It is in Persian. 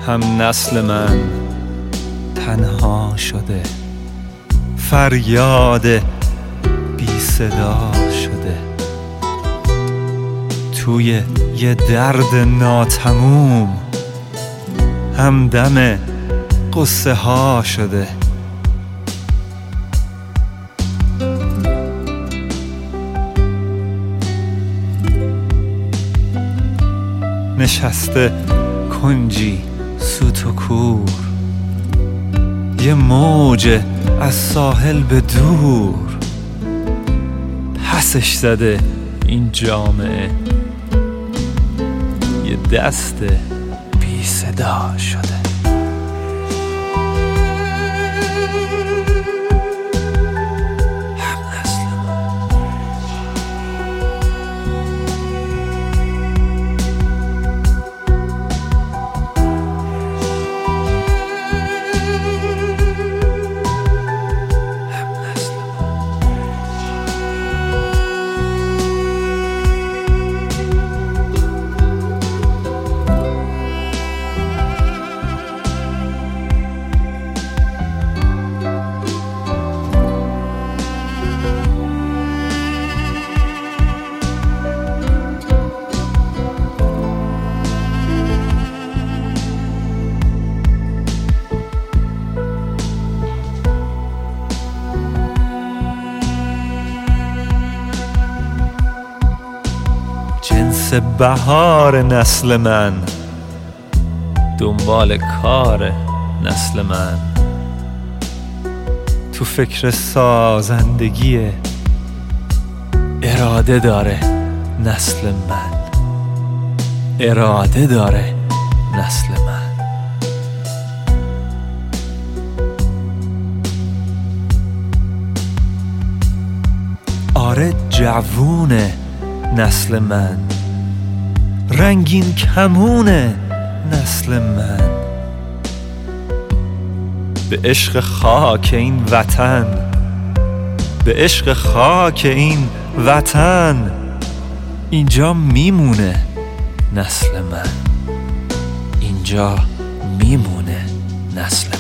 هم نسل من تنها شده، فریاد بی صدا شده، توی یه درد ناتموم همدم قصه ها شده. نشسته کنجی سوت و کور، یه موج از ساحل به دور، پسش زده این جامعه، یه دست بی صدا شده. جنس بهار نسل من، دنبال کار نسل من، تو فکر سازندگی اراده داره نسل من، اراده داره نسل من. آره جوونه نسل من، رنگین کمونه نسل من، به عشق خاک این وطن، به عشق خاک این وطن، اینجا میمونه نسل من، اینجا میمونه نسل